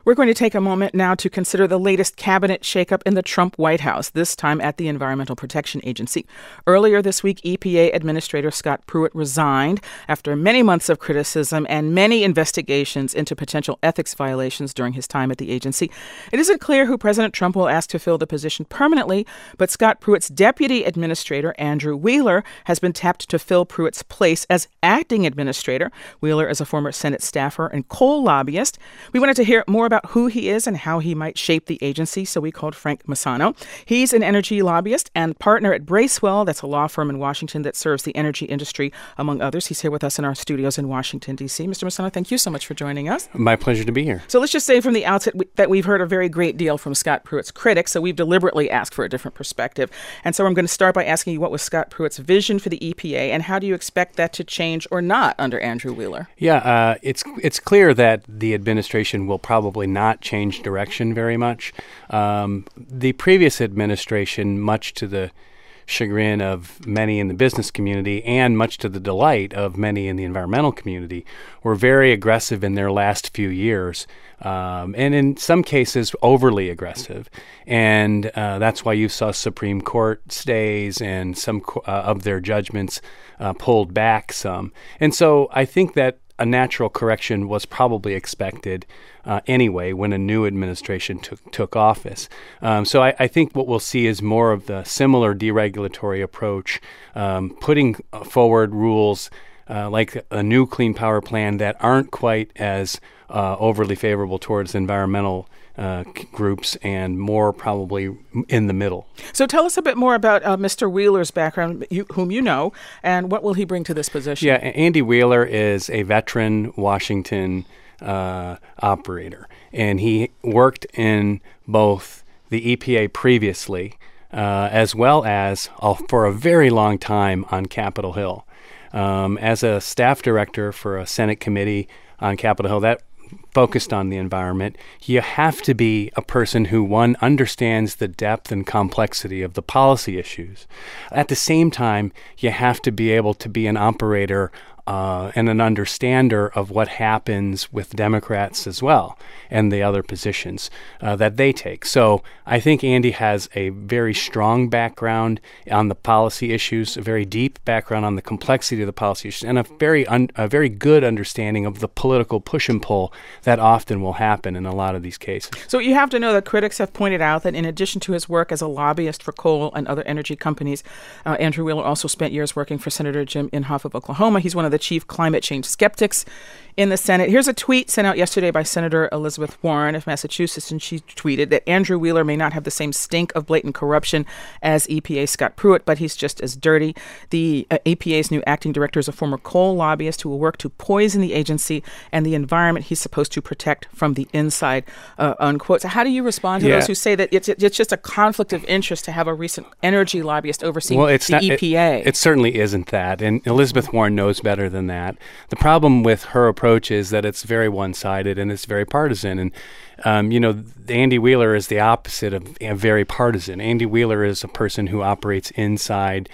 We're going to take a moment now to consider the latest cabinet shakeup in the Trump White House, this time at the Environmental Protection Agency. Earlier this week, EPA Administrator Scott Pruitt resigned after many months of criticism and many investigations into potential ethics violations during his time at the agency. It isn't clear who President Trump will ask to fill the position permanently, but Scott Pruitt's deputy administrator, Andrew Wheeler, has been tapped to fill Pruitt's place as acting administrator. Wheeler is a former Senate staffer and coal lobbyist. We wanted to hear more about who he is and how he might shape the agency, so we called Frank Massano. He's an energy lobbyist and partner at Bracewell. That's a law firm in Washington that serves the energy industry, among others. He's here with us in our studios in Washington, D.C. Mr. Massano, thank you so much for joining us. My pleasure to be here. So let's just say from the outset that we've heard a very great deal from Scott Pruitt's critics, so we've deliberately asked for a different perspective. And so I'm going to start by asking you, what was Scott Pruitt's vision for the EPA, and how do you expect that to change or not under Andrew Wheeler? Yeah, it's clear that the administration will probably not change direction very much. The previous administration, much to the chagrin of many in the business community and much to the delight of many in the environmental community, were very aggressive in their last few years, and in some cases overly aggressive. And that's why you saw Supreme Court stays and some of their judgments pulled back some. And so I think that a natural correction was probably expected anyway when a new administration took office. So I think what we'll see is more of the similar deregulatory approach, putting forward rules like a new Clean Power Plan that aren't quite as overly favorable towards environmental groups and more probably in the middle. So tell us a bit more about Mr. Wheeler's background, whom you know, and what will he bring to this position? Yeah, Andy Wheeler is a veteran Washington operator, and he worked in both the EPA previously as well as for a very long time on Capitol Hill. As a staff director for a Senate committee on Capitol Hill, that focused on the environment, you have to be a person who, one, understands the depth and complexity of the policy issues. At the same time, you have to be able to be an operator and an understander of what happens with Democrats as well and the other positions that they take. So I think Andy has a very strong background on the policy issues, a very deep background on the complexity of the policy issues, and a very good understanding of the political push and pull that often will happen in a lot of these cases. So you have to know that critics have pointed out that in addition to his work as a lobbyist for coal and other energy companies, Andrew Wheeler also spent years working for Senator Jim Inhofe of Oklahoma. He's one of the chief climate change skeptics in the Senate. Here's a tweet sent out yesterday by Senator Elizabeth Warren of Massachusetts, and she tweeted that Andrew Wheeler may not have the same stink of blatant corruption as EPA Scott Pruitt, but he's just as dirty. The EPA's new acting director is a former coal lobbyist who will work to poison the agency and the environment he's supposed to protect from the inside, unquote. So how do you respond to those who say that it's just a conflict of interest to have a recent energy lobbyist overseeing the EPA? It certainly isn't that, and Elizabeth Warren knows better than that. The problem with her approach is that it's very one-sided and it's very partisan. And, Andy Wheeler is the opposite of very partisan. Andy Wheeler is a person who operates inside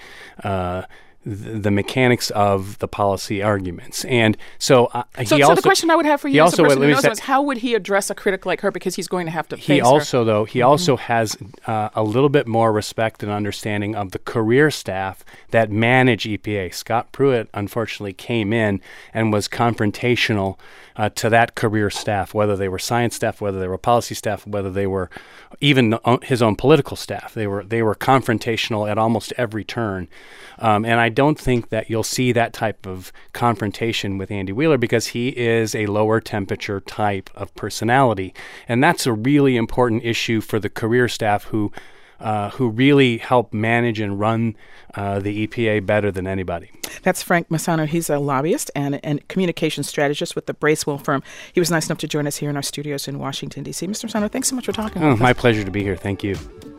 the mechanics of the policy arguments. And so the question I would have for you as a person who knows is, how would he address a critic like her, because he's going to have to face her? He also has a little bit more respect and understanding of the career staff that manage EPA. Scott Pruitt, unfortunately, came in and was confrontational to that career staff, whether they were science staff, whether they were policy staff, whether they were even his own political staff. They were confrontational at almost every turn. And I don't think that you'll see that type of confrontation with Andy Wheeler, because he is a lower temperature type of personality. And that's a really important issue for the career staff who really help manage and run the EPA better than anybody. That's Frank Massano. He's a lobbyist and communications strategist with the Bracewell firm. He was nice enough to join us here in our studios in Washington, D.C. Mr. Massano, thanks so much for talking with us. My pleasure to be here. Thank you.